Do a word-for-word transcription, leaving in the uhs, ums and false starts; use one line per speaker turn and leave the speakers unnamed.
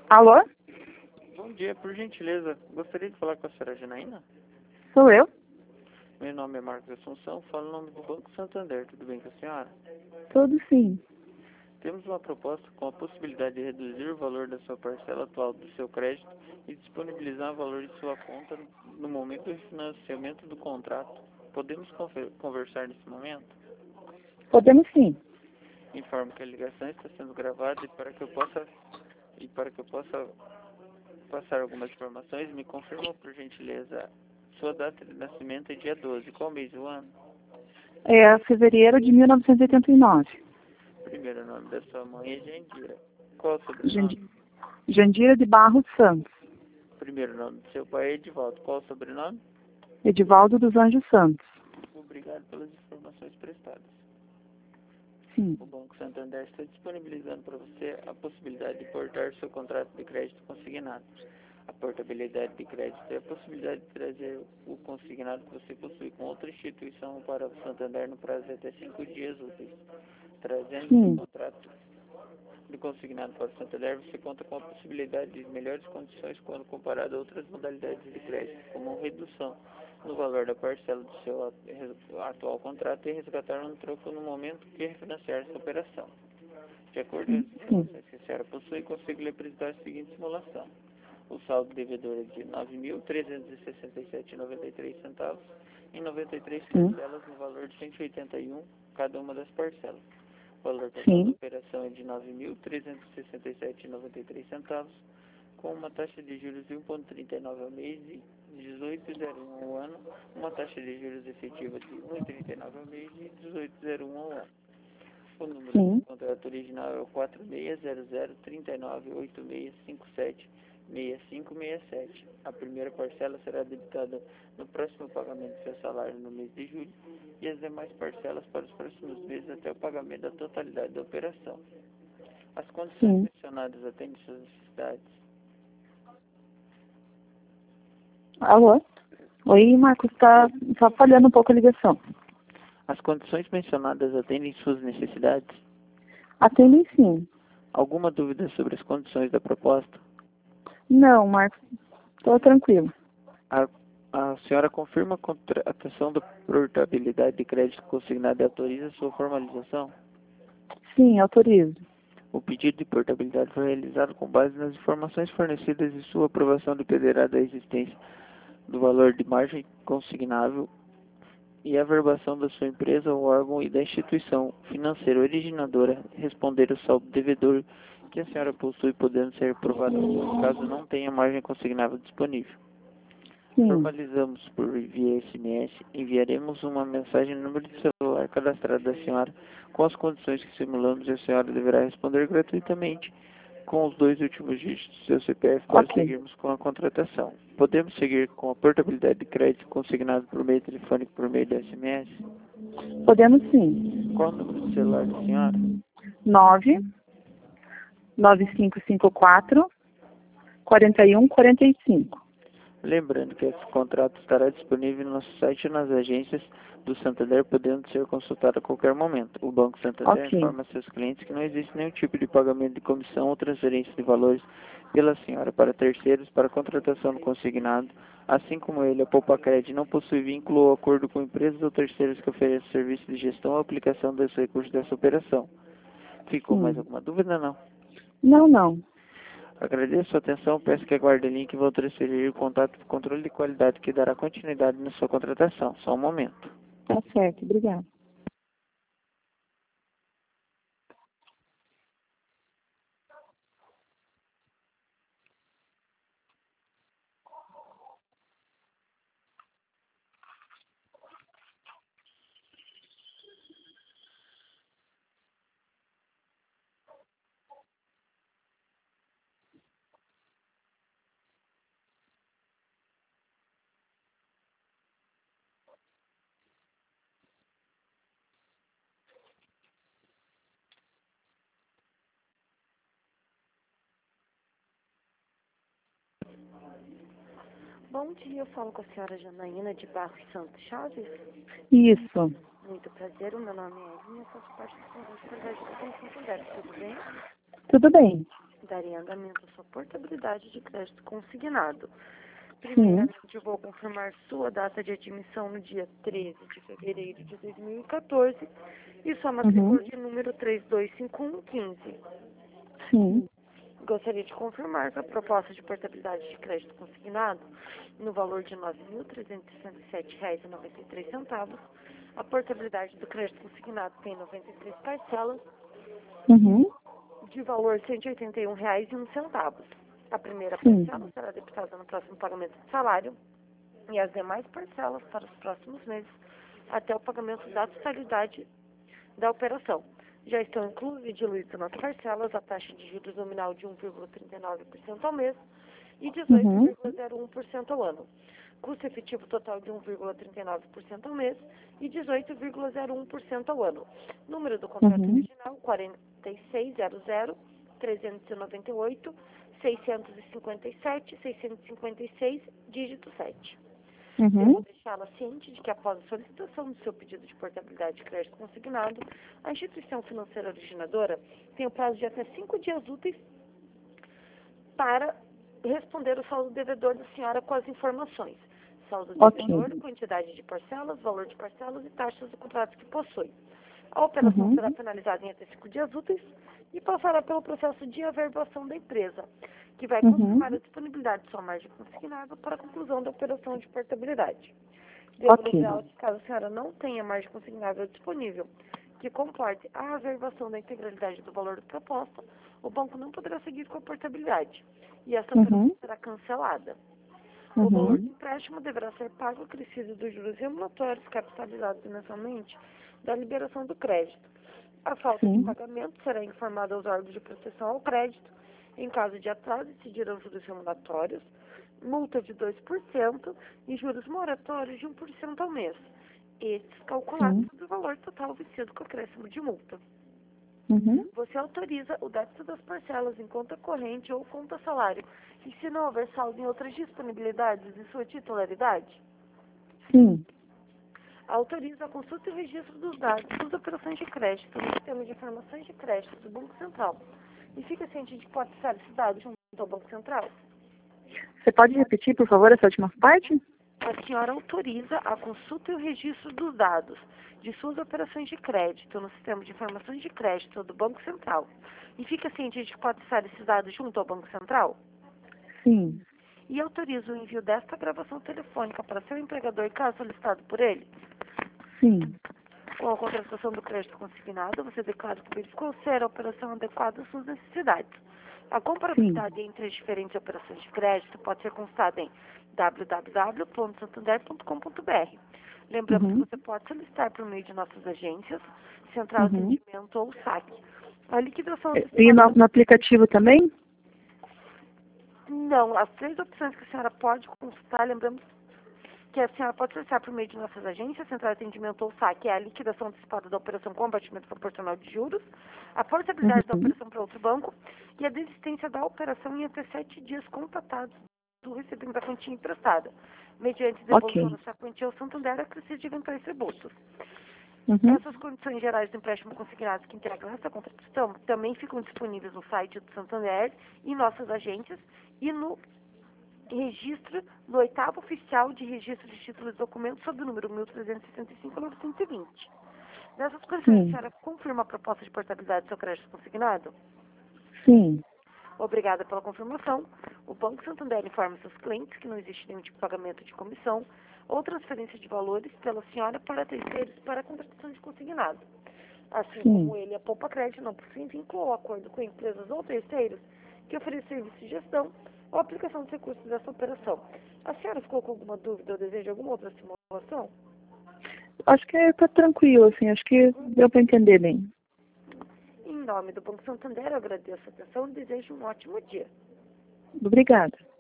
Alô?
Bom dia, por gentileza. Gostaria de falar com a senhora Janaína?
Sou eu?
Meu nome é Marcos Assunção, falo em nome do Banco Santander. Tudo bem com a senhora?
Tudo sim.
Temos uma proposta com a possibilidade de reduzir o valor da sua parcela atual do seu crédito e disponibilizar o valor de sua conta no momento do financiamento do contrato. Podemos conver- conversar nesse momento?
Podemos sim.
Informo que a ligação está sendo gravada e para que eu possa e para que eu possa passar algumas informações, me confirma por gentileza sua data de nascimento é dia doze. Qual mês do ano?
É fevereiro de mil novecentos e oitenta e nove.
Primeiro nome da sua mãe é Jandira. Qual o
Jandi-
sobrenome?
Jandira de Barros Santos.
Primeiro nome do seu pai é Edivaldo. Qual o sobrenome?
Edivaldo dos Anjos Santos.
Obrigado pelas informações prestadas.
Sim.
O Banco Santander está disponibilizando para você a possibilidade de portar seu contrato de crédito consignado. A portabilidade de crédito é a possibilidade de trazer o consignado que você possui com outra instituição para o Santander no prazo de até cinco dias úteis. Trazendo seu
Sim.
contrato de consignado para o Santander, você conta com a possibilidade de melhores condições quando comparado a outras modalidades de crédito, como redução no valor da parcela do seu atual contrato e resgatar um troco no momento que refinanciar essa operação. De acordo com as
Sim.
informações que a senhora possui, consigo lhe apresentar a seguinte simulação. O saldo devedor é de nove mil trezentos e sessenta e sete vírgula noventa e três centavos em noventa e três
Sim.
parcelas no valor de cento e oitenta e um cada uma das parcelas. O valor total da
Sim.
operação é de nove mil trezentos e sessenta e sete vírgula noventa e três centavos, com uma taxa de juros de um vírgula trinta e nove ao mês e dezoito vírgula zero um ao ano, uma taxa de juros efetiva de um vírgula trinta e nove ao mês e dezoito vírgula zero um ao ano. O número
Sim.
do contrato original é o quatro seis zero zero três nove oito seis cinco sete seis cinco seis sete. A primeira parcela será debitada no próximo pagamento do seu salário no mês de julho e as demais parcelas para os próximos meses até o pagamento da totalidade da operação. As condições
Sim.
mencionadas atendem suas necessidades.
Alô? Oi, Marcos, tá, tá falhando um pouco a ligação.
As condições mencionadas atendem suas necessidades.
Atendem sim.
Alguma dúvida sobre as condições da proposta?
Não, Marcos, tô tranquilo.
A, a senhora confirma a contratação da portabilidade de crédito consignado e autoriza sua formalização?
Sim, autorizo.
O pedido de portabilidade foi realizado com base nas informações fornecidas e sua aprovação dependerá da existência do valor de margem consignável e a verbação da sua empresa, ou órgão e da instituição financeira originadora responder o saldo devedor que a senhora possui, podendo ser aprovado caso não tenha margem consignável disponível.
Sim.
Formalizamos por via S M S, enviaremos uma mensagem no número de celular cadastrado da senhora com as condições que simulamos e a senhora deverá responder gratuitamente com os dois últimos dígitos do seu C P F para
Ok.
seguirmos com a contratação. Podemos seguir com a portabilidade de crédito consignado por meio telefônico por meio da S M S?
Podemos sim.
Qual o número de celular da senhora?
Nove nove cinco cinco quatro quarenta e um quarenta e cinco.
Lembrando que esse contrato estará disponível no nosso site e nas agências do Santander, podendo ser consultado a qualquer momento. O Banco Santander
Ok.
informa seus clientes que não existe nenhum tipo de pagamento de comissão ou transferência de valores pela senhora para terceiros para contratação do consignado, assim como ele, a Poupacred não possui vínculo ou acordo com empresas ou terceiros que ofereçam serviço de gestão ou aplicação dos recursos dessa operação. Ficou mais
Sim.
alguma dúvida, não?
Não, não.
Agradeço a atenção, peço que aguarde o link e vou transferir o contato do controle de qualidade que dará continuidade na sua contratação. Só um momento.
Tá certo. Obrigada.
Bom dia, eu falo com a senhora Janaína de Barros Santos Chaves.
Isso.
Muito prazer, o meu nome é Edna, eu faço parte do Conjunto Santander de Educação Santander, tudo bem?
Tudo bem.
darem andamento à sua portabilidade de crédito consignado. Primeiramente, eu vou confirmar sua data de admissão no dia treze de fevereiro de dois mil e quatorze e sua matrícula
Uhum.
de número três dois cinco um um cinco.
Sim.
Gostaria de confirmar que a proposta de portabilidade de crédito consignado no valor de nove mil trezentos e sessenta e sete reais e noventa e três centavos. A portabilidade do crédito consignado tem noventa e três parcelas
Uhum.
de valor cento e oitenta e um reais e um centavo. A primeira
Sim.
parcela será debitada no próximo pagamento de salário e as demais parcelas para os próximos meses até o pagamento da totalidade da operação. Já estão incluídos e diluídos nas parcelas a taxa de juros nominal de um vírgula trinta e nove por cento ao mês e dezoito vírgula zero um por cento ao ano. Custo efetivo total de um vírgula trinta e nove por cento ao mês e dezoito vírgula zero um por cento ao ano. Número do contrato
Uhum.
original, quarenta e seis zero zero, trezentos e noventa e oito, seiscentos e cinquenta e sete, seiscentos e cinquenta e seis, dígito sete.
Uhum.
Eu vou deixá-la ciente de que após a solicitação do seu pedido de portabilidade de crédito consignado, a instituição financeira originadora tem o prazo de até cinco dias úteis para responder o saldo devedor da senhora com as informações. Saldo
Ok.
devedor, quantidade de parcelas, valor de parcelas e taxas do contrato que possui. A operação
Uhum.
será finalizada em até cinco dias úteis e passará pelo processo de averbação da empresa, que vai
Uhum.
confirmar a disponibilidade de sua margem consignada para a conclusão da operação de portabilidade. Devo
Ok.
lembrar que caso a senhora não tenha margem consignável disponível que comporte a averbação da integralidade do valor da proposta, o banco não poderá seguir com a portabilidade e essa operação
Uhum.
será cancelada. O valor
Uhum.
do empréstimo deverá ser pago acrescido dos juros emulatórios capitalizados mensalmente da liberação do crédito. A falta de
Sim.
pagamento será informada aos órgãos de proteção ao crédito. Em caso de atraso, incidirão juros emulatórios, multa de dois por cento e juros moratórios de um por cento ao mês. Estes calculados
Sim.
sobre o valor total vencido com acréscimo de multa.
Uhum.
Você autoriza o débito das parcelas em conta corrente ou conta salário, e se não houver saldo em outras disponibilidades de sua titularidade,
Sim.
autoriza a consulta e registro dos dados das operações de crédito no sistema de informações de crédito do Banco Central. E fica ciente de que pode acessar esses dados junto ao Banco Central.
Você pode repetir, por favor, essa última parte?
A senhora autoriza a consulta e o registro dos dados de suas operações de crédito no sistema de informações de crédito do Banco Central. E fica ciente de que pode acessar esses dados junto ao Banco Central?
Sim.
E autoriza o envio desta gravação telefônica para seu empregador, caso solicitado por ele.
Sim.
Com a contratação do crédito consignado, você declara que verificou ser a operação adequada às suas necessidades. A comparabilidade entre as diferentes operações de crédito pode ser consultada em w w w ponto santander ponto com ponto b r. Lembramos
Uhum.
que você pode solicitar por meio de nossas agências, Central de
Uhum.
Atendimento ou saque. A liquidação
E
antecipada...
no, no aplicativo também?
Não, as três opções que a senhora pode consultar, lembramos que a senhora pode solicitar por meio de nossas agências, Central de Atendimento ou saque, é a liquidação antecipada da operação com abatimento proporcional de juros, a portabilidade da
Uhum.
operação para outro banco e a desistência da operação em até sete dias contados do recebimento da quantia emprestada, mediante devolução
Ok.
dessa quantia ao Santander acrescido de eventuais tributos.
Uhum.
Essas condições gerais do empréstimo consignado que integram essa contratação também ficam disponíveis no site do Santander, em nossas agências e no registro no oitavo oficial de registro de títulos e documentos sob o número mil trezentos e sessenta e cinco ponto novecentos e vinte. Nessas condições, a
Sim.
senhora confirma a proposta de portabilidade do seu crédito consignado?
Sim.
Obrigada pela confirmação. O Banco Santander informa seus clientes que não existe nenhum tipo de pagamento de comissão ou transferência de valores pela senhora para terceiros para a contratação de consignado. Assim
Sim.
como ele, a Poupa Crédito não possui vínculo ou acordo com empresas ou terceiros que oferecem serviço de gestão ou aplicação dos recursos dessa operação. A senhora ficou com alguma dúvida ou deseja alguma outra simulação?
Acho que está tranquilo, assim, acho que deu para entender bem.
Em nome do Banco Santander, eu agradeço a atenção e desejo um ótimo dia.
Obrigada.